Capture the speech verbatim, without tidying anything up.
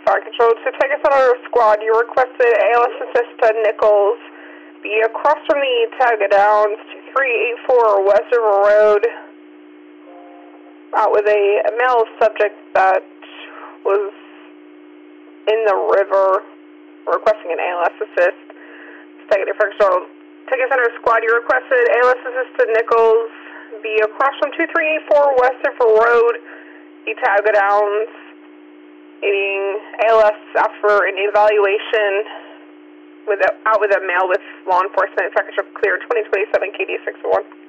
Fire Control to take us on our squad. You requested A L S assist to Nichols. Be across from the Tioga Downs, two three eight four West River Road. Out with a male subject that was in the river, requesting an A L S assist. Take it, Fire Control. Take us on our squad. You requested A L S assist to Nichols. Be across from two three eight four West River Road, the Tioga Downs. Needing A L S after an evaluation with a, out with a male with law enforcement. Fire Control clear twenty twenty-seven K D six one.